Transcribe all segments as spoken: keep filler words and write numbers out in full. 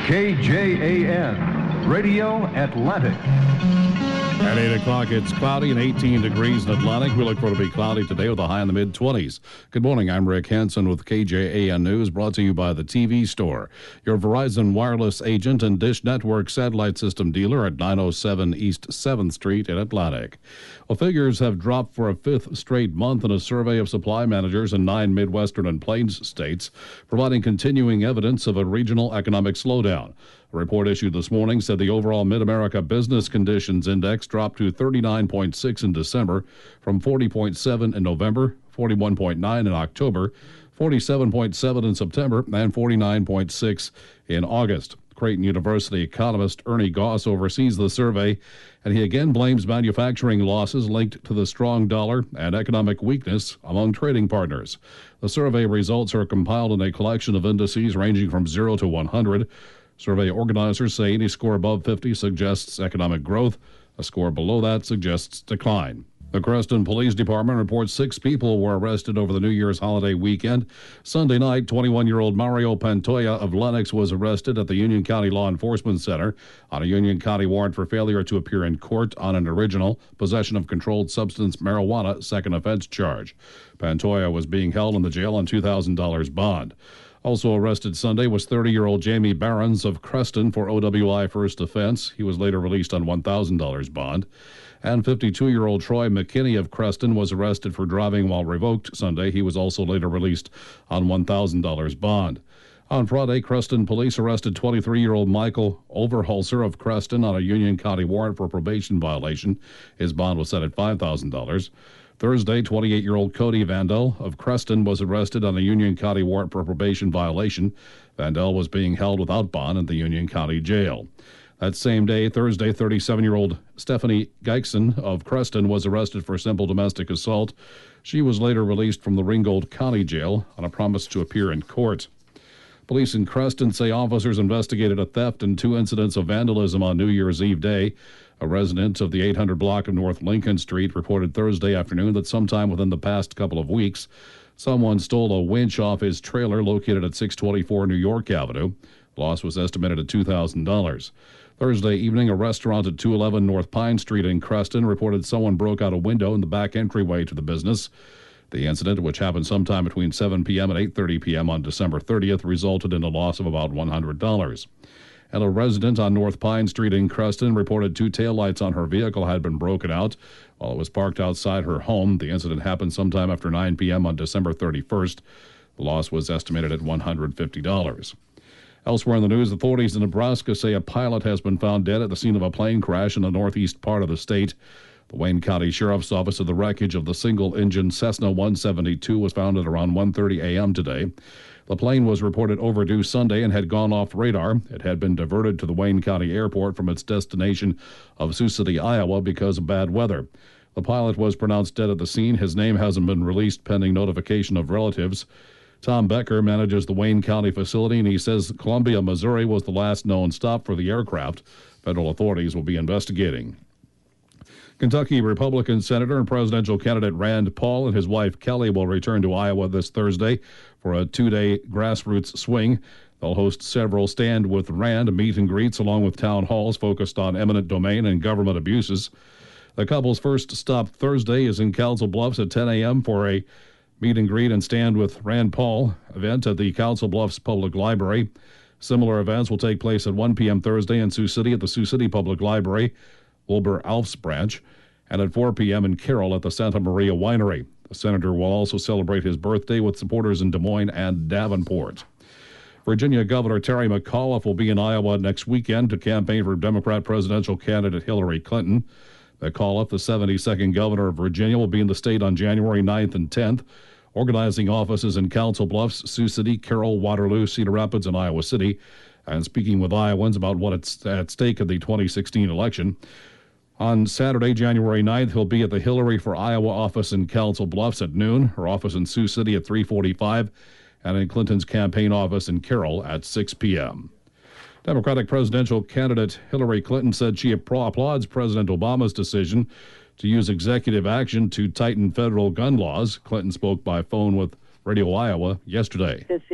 K J A N, Radio Atlantic. At eight o'clock, it's cloudy and eighteen degrees in Atlantic. We look for it to be cloudy today with a high in the mid-twenties. Good morning. I'm Rick Hansen with K J A N News, brought to you by the T V Store, your Verizon wireless agent and Dish Network satellite system dealer at nine oh seven East seventh Street in Atlantic. Well, figures have dropped for a fifth straight month in a survey of supply managers in nine Midwestern and Plains states, providing continuing evidence of a regional economic slowdown. A report issued this morning said the overall Mid-America Business Conditions Index dropped to thirty-nine point six in December from forty point seven in November, forty-one point nine in October, forty-seven point seven in September, and forty-nine point six in August. Creighton University economist Ernie Goss oversees the survey, and he again blames manufacturing losses linked to the strong dollar and economic weakness among trading partners. The survey results are compiled in a collection of indices ranging from zero to one hundred. Survey organizers say any score above fifty suggests economic growth. A score below that suggests decline. The Creston Police Department reports six people were arrested over the New Year's holiday weekend. Sunday night, twenty-one-year-old Mario Pantoja of Lenox was arrested at the Union County Law Enforcement Center on a Union County warrant for failure to appear in court on an original possession of controlled substance marijuana second offense charge. Pantoja was being held in the jail on two thousand dollars bond. Also arrested Sunday was thirty-year-old Jamie Barons of Creston for O W I first offense. He was later released on one thousand dollars bond. And fifty-two-year-old Troy McKinney of Creston was arrested for driving while revoked Sunday. He was also later released on one thousand dollars bond. On Friday, Creston police arrested twenty-three-year-old Michael Overholzer of Creston on a Union County warrant for probation violation. His bond was set at five thousand dollars. Thursday, twenty-eight-year-old Cody Vandell of Creston was arrested on a Union County warrant for probation violation. Vandell was being held without bond at the Union County Jail. That same day, Thursday, thirty-seven-year-old Stephanie Geixen of Creston was arrested for simple domestic assault. She was later released from the Ringgold County Jail on a promise to appear in court. Police in Creston say officers investigated a theft and two incidents of vandalism on New Year's Eve day. A resident of the eight hundred block of North Lincoln Street reported Thursday afternoon that sometime within the past couple of weeks, someone stole a winch off his trailer located at six twenty-four New York Avenue. The loss was estimated at two thousand dollars. Thursday evening, a restaurant at two eleven North Pine Street in Creston reported someone broke out a window in the back entryway to the business. The incident, which happened sometime between seven p.m. and eight thirty p.m. on December thirtieth, resulted in a loss of about one hundred dollars. And a resident on North Pine Street in Creston reported two taillights on her vehicle had been broken out while it was parked outside her home. The incident happened sometime after nine p.m. on December thirty-first. The loss was estimated at one hundred fifty dollars. Elsewhere in the news, authorities in Nebraska say a pilot has been found dead at the scene of a plane crash in the northeast part of the state. The Wayne County Sheriff's Office said the wreckage of the single-engine Cessna one seventy-two was found at around one thirty a.m. today. The plane was reported overdue Sunday and had gone off radar. It had been diverted to the Wayne County Airport from its destination of Sioux City, Iowa, because of bad weather. The pilot was pronounced dead at the scene. His name hasn't been released pending notification of relatives. Tom Becker manages the Wayne County facility, and he says Columbia, Missouri was the last known stop for the aircraft. Federal authorities will be investigating. Kentucky Republican Senator and presidential candidate Rand Paul and his wife Kelly will return to Iowa this Thursday for a two-day grassroots swing. They'll host several Stand with Rand meet and greets along with town halls focused on eminent domain and government abuses. The couple's first stop Thursday is in Council Bluffs at ten a.m. for a meet and greet and Stand with Rand Paul event at the Council Bluffs Public Library. Similar events will take place at one p.m. Thursday in Sioux City at the Sioux City Public Library, Wilbur Alf's branch, and at four p.m. in Carroll at the Santa Maria Winery. The senator will also celebrate his birthday with supporters in Des Moines and Davenport. Virginia Governor Terry McAuliffe will be in Iowa next weekend to campaign for Democrat presidential candidate Hillary Clinton. McAuliffe, the seventy-second governor of Virginia, will be in the state on January ninth and tenth, organizing offices in Council Bluffs, Sioux City, Carroll, Waterloo, Cedar Rapids, and Iowa City, and speaking with Iowans about what's at stake in the twenty sixteen election. On Saturday, January ninth, he'll be at the Hillary for Iowa office in Council Bluffs at noon, her office in Sioux City at three forty-five, and in Clinton's campaign office in Carroll at six p.m. Democratic presidential candidate Hillary Clinton said she applauds President Obama's decision to use executive action to tighten federal gun laws. Clinton spoke by phone with Radio Iowa yesterday. This is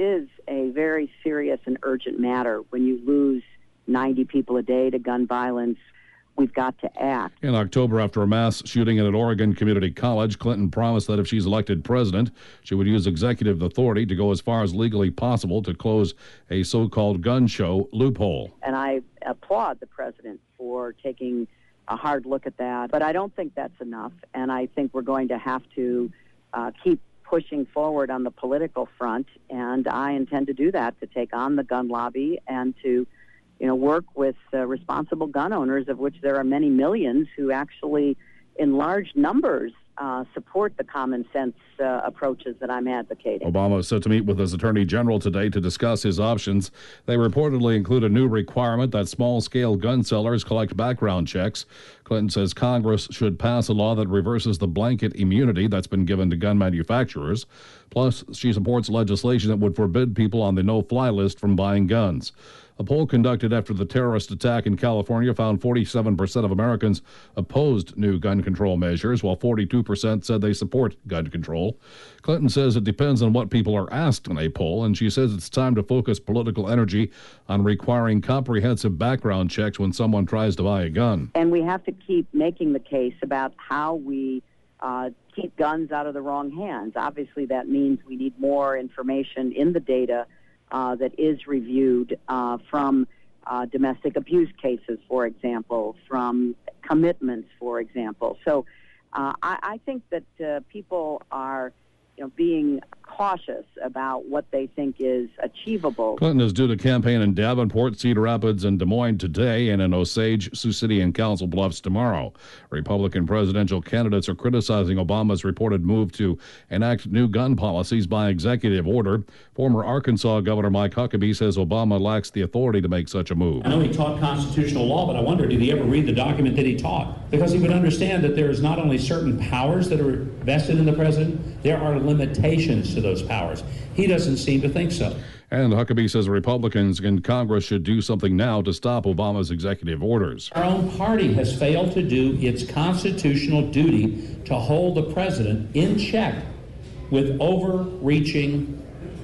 a very serious and urgent matter. When you lose ninety people a day to gun violence, we've got to act. In October, after a mass shooting at an Oregon community college, Clinton promised that if she's elected president, she would use executive authority to go as far as legally possible to close a so-called gun show loophole. And I applaud the president for taking a hard look at that. But I don't think that's enough. And I think we're going to have to uh, keep pushing forward on the political front. And I intend to do that, to take on the gun lobby and to you know, work with uh, responsible gun owners, of which there are many millions who actually, in large numbers, uh, support the common sense uh, approaches that I'm advocating. Obama is set to meet with his attorney general today to discuss his options. They reportedly include a new requirement that small-scale gun sellers collect background checks. Clinton says Congress should pass a law that reverses the blanket immunity that's been given to gun manufacturers. Plus, she supports legislation that would forbid people on the no-fly list from buying guns. A poll conducted after the terrorist attack in California found forty-seven percent of Americans opposed new gun control measures, while forty-two percent said they support gun control. Clinton says it depends on what people are asked in a poll, and she says it's time to focus political energy on requiring comprehensive background checks when someone tries to buy a gun. And we have to keep making the case about how we uh, keep guns out of the wrong hands. Obviously, that means we need more information in the data Uh, that is reviewed uh, from uh, domestic abuse cases, for example, from commitments, for example. So uh, I, I think that uh, people are, you know, being cautious about what they think is achievable. Clinton is due to campaign in Davenport, Cedar Rapids, and Des Moines today, and in Osage, Sioux City, and Council Bluffs tomorrow. Republican presidential candidates are criticizing Obama's reported move to enact new gun policies by executive order. Former Arkansas Governor Mike Huckabee says Obama lacks the authority to make such a move. I know he taught constitutional law, but I wonder, did he ever read the document that he taught? Because he would understand that there is not only certain powers that are vested in the president, there are limitations to those powers. He doesn't seem to think so. And Huckabee says Republicans in Congress should do something now to stop Obama's executive orders. Our own party has failed to do its constitutional duty to hold the president in check with overreaching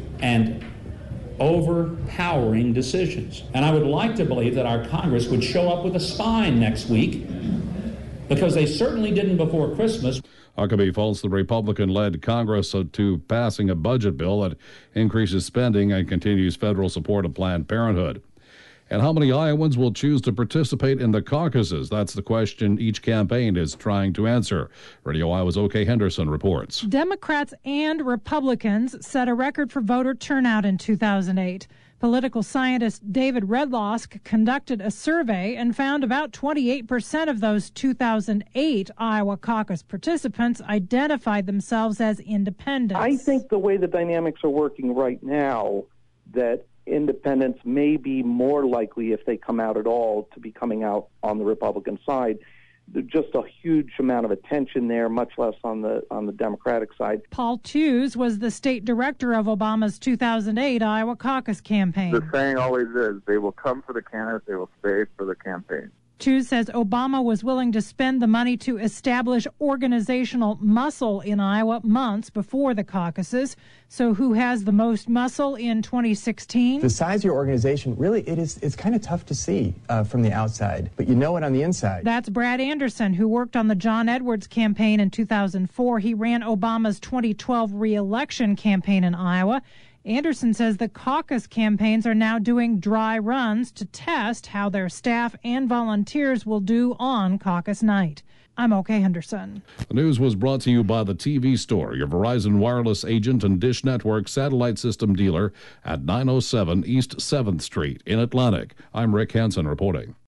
and overpowering decisions. And I would like to believe that our Congress would show up with a spine next week, because they certainly didn't before Christmas. Huckabee faults the Republican-led Congress to passing a budget bill that increases spending and continues federal support of Planned Parenthood. And how many Iowans will choose to participate in the caucuses? That's the question each campaign is trying to answer. Radio Iowa's O K Henderson reports. Democrats and Republicans set a record for voter turnout in two thousand eight. Political scientist David Redlosk conducted a survey and found about twenty-eight percent of those two thousand eight Iowa caucus participants identified themselves as independents. I think the way the dynamics are working right now, that independents may be more likely, if they come out at all, to be coming out on the Republican side. There's just a huge amount of attention there, much less on the on the Democratic side. Paul Tews was the state director of Obama's two thousand eight Iowa caucus campaign. The saying always is, they will come for the candidate, they will stay for the campaign. Tews says Obama was willing to spend the money to establish organizational muscle in Iowa months before the caucuses. So who has the most muscle in twenty sixteen? The size of your organization, really, it is, it's kind of tough to see uh, from the outside, but you know it on the inside. That's Brad Anderson, who worked on the John Edwards campaign in two thousand four. He ran Obama's twenty twelve re-election campaign in Iowa. Anderson says the caucus campaigns are now doing dry runs to test how their staff and volunteers will do on caucus night. I'm O K Henderson. The news was brought to you by the T V Store, your Verizon wireless agent and Dish Network satellite system dealer at nine oh seven East seventh Street in Atlantic. I'm Rick Hansen reporting.